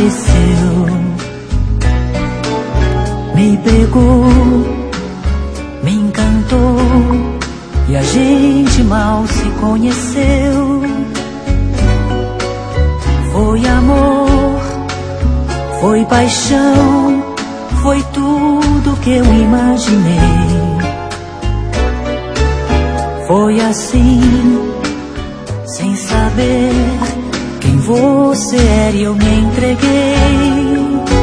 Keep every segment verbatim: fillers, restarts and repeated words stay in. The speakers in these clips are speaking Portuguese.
apareceu, me pegou, me encantou, e a gente mal se conheceu. Foi amor, foi paixão, foi tudo que eu imaginei. Foi assim, sem saber quem você era, eu me entreguei.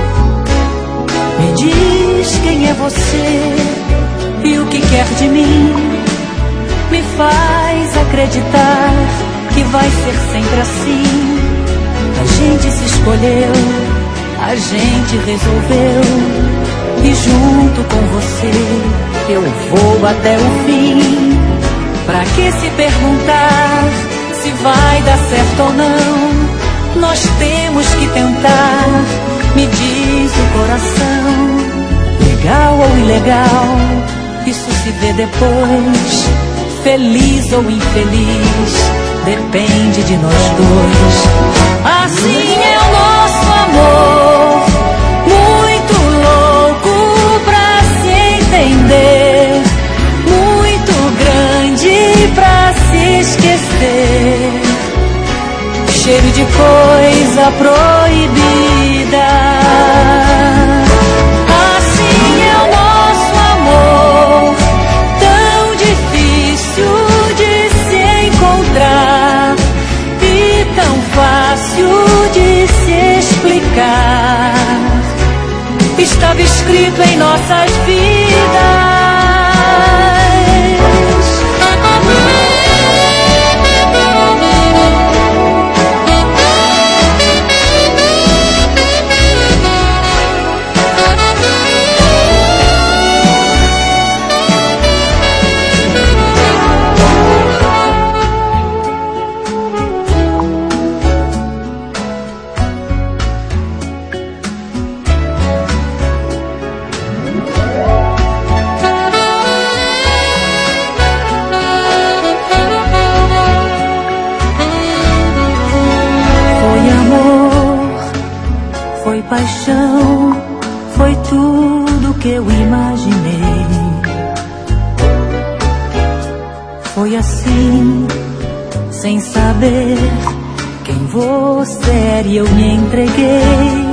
Me diz quem é você e o que quer de mim. Me faz acreditar que vai ser sempre assim. A gente se escolheu, a gente resolveu, e junto com você eu vou até o fim. Pra que se perguntar se vai dar certo ou não? Nós temos que tentar, me diz o coração. Legal ou ilegal, isso se vê depois. Feliz ou infeliz, depende de nós dois. Assim é o nosso amor, muito louco pra se entender, muito grande pra se esquecer, cheiro de coisa proibida. Assim é o nosso amor, tão difícil de se encontrar e tão fácil de se explicar. Estava escrito em nossas vidas. Paixão, foi tudo que eu imaginei. Foi assim, sem saber quem você era, e eu me entreguei.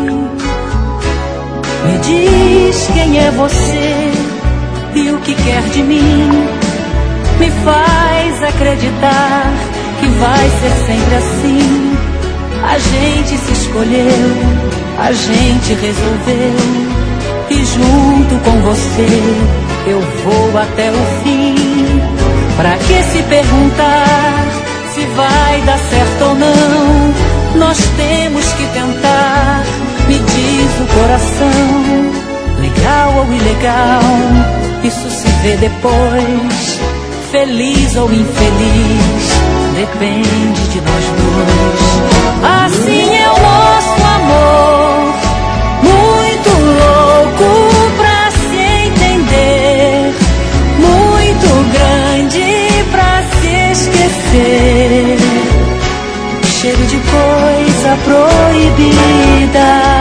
Me diz quem é você e o que quer de mim. Me faz acreditar que vai ser sempre assim. A gente se escolheu, a gente resolveu, e junto com você eu vou até o fim. Pra que se perguntar se vai dar certo ou não? Nós temos que tentar, me diz o coração. Legal ou ilegal, isso se vê depois. Feliz ou infeliz, depende de nós dois. Assim é o nosso amor, muito louco pra se entender, muito grande pra se esquecer, cheiro de coisa proibida.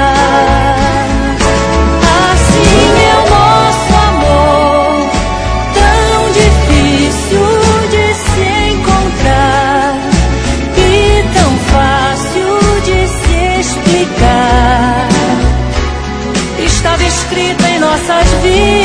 Assim é o nosso amor, tão difícil de se encontrar e tão fácil de se explicar. Estava escrito em nossas vidas.